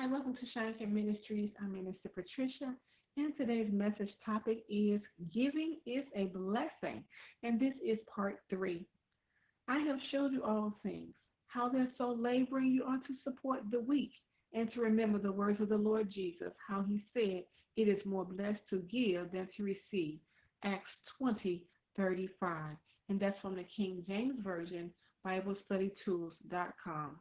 welcome to Shine Care Ministries. I'm Minister Patricia, and today's message topic is Giving is a Blessing, and this is part 3. I have showed you all things, how that so laboring you ought to support the weak, and to remember the words of the Lord Jesus, how he said, it is more blessed to give than to receive. Acts 20:35. And that's from the King James Version, BibleStudyTools.com.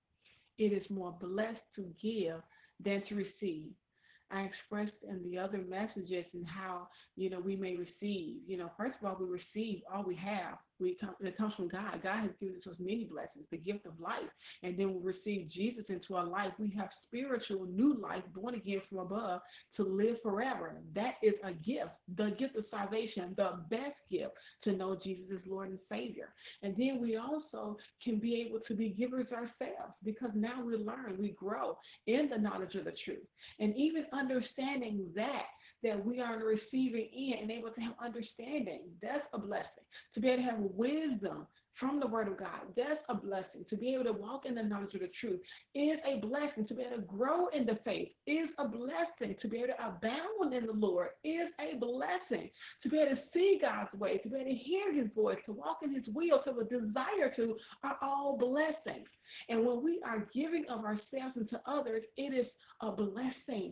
It is more blessed to give than to receive. I expressed in the other messages and how, we may receive. First of all, we receive all we have. It comes from God. God has given us many blessings, the gift of life. And then we receive Jesus into our life. We have spiritual new life, born again from above, to live forever. That is a gift, the gift of salvation, the best gift, to know Jesus is Lord and Savior. And then we also can be able to be givers ourselves, because now we learn, we grow in the knowledge of the truth. And even understanding that we are on the receiving end and able to have understanding, that's a blessing. To be able to have wisdom from the Word of God, that's a blessing. To be able to walk in the knowledge of the truth is a blessing. To be able to grow in the faith is a blessing. To be able to abound in the Lord is a blessing. To be able to see God's way, to be able to hear his voice, to walk in his will, to have a desire to, are all blessings. And when we are giving of ourselves and to others, it is a blessing.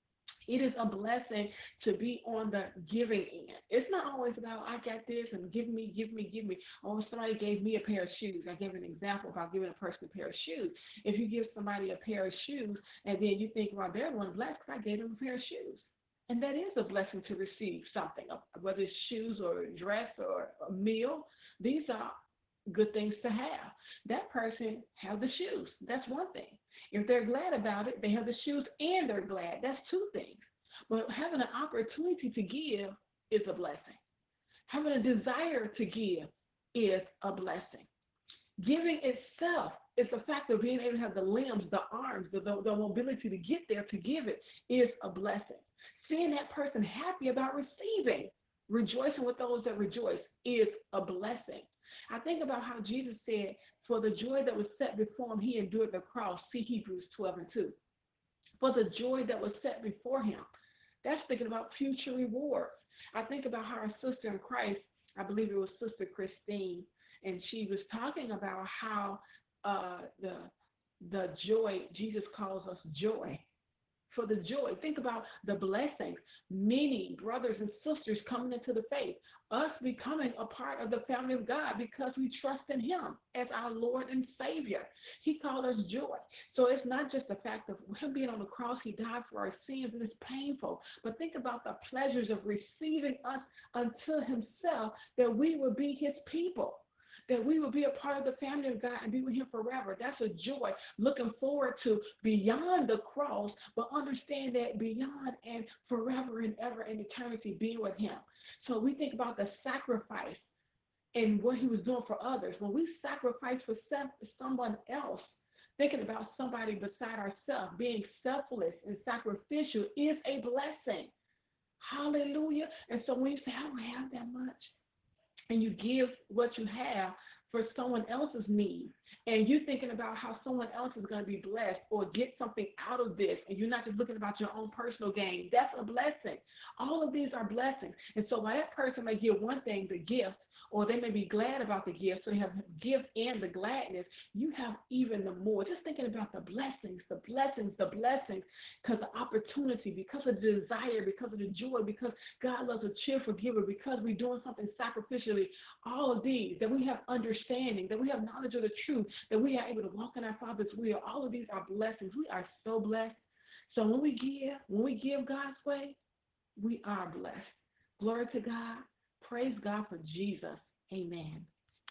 It is a blessing to be on the giving end. It's not always about, I got this and give me, give me, give me. Or somebody gave me a pair of shoes. I gave an example about giving a person a pair of shoes. If you give somebody a pair of shoes and then you think, well, they're one blessed because I gave them a pair of shoes. And that is a blessing to receive something, whether it's shoes or a dress or a meal. These are good things to have. That person have the shoes. That's one thing. If they're glad about it, they have the shoes and they're glad. That's two things. But having an opportunity to give is a blessing. Having a desire to give is a blessing. Giving itself is the fact of being able to have the limbs, the arms, the mobility to get there to give it is a blessing. Seeing that person happy about receiving, rejoicing with those that rejoice, is a blessing. I think about how Jesus said, for the joy that was set before him, he endured the cross. See Hebrews 12:2. For the joy that was set before him. That's thinking about future rewards. I think about how our sister in Christ, I believe it was Sister Christine, and she was talking about how the joy, Jesus calls us joy. For the joy. Think about the blessings. Many brothers and sisters coming into the faith. Us becoming a part of the family of God because we trust in him as our Lord and Savior. He called us joy. So it's not just the fact of him being on the cross, he died for our sins, and it's painful. But think about the pleasures of receiving us unto himself, that we will be his people, that we will be a part of the family of God and be with him forever. That's a joy. Looking forward to beyond the cross, but understand that beyond and forever and ever in eternity being with him. So we think about the sacrifice and what he was doing for others. When we sacrifice for someone else, thinking about somebody beside ourselves, being selfless and sacrificial is a blessing. Hallelujah. And so when you say, I don't have that much, and you give what you have for someone else's need, and you're thinking about how someone else is going to be blessed or get something out of this, and you're not just looking about your own personal gain, that's a blessing. All of these are blessings. And so while that person may give one thing, the gift, or they may be glad about the gift, so they have gift and the gladness, you have even the more. Just thinking about the blessings, the blessings, the blessings, because the opportunity, because of the desire, because of the joy, because God loves a cheerful giver, because we're doing something sacrificially, all of these, that we have understanding, that we have knowledge of the truth, that we are able to walk in our Father's will. All of these are blessings. We are so blessed. So when we give God's way, we are blessed. Glory to God. Praise God for Jesus. Amen.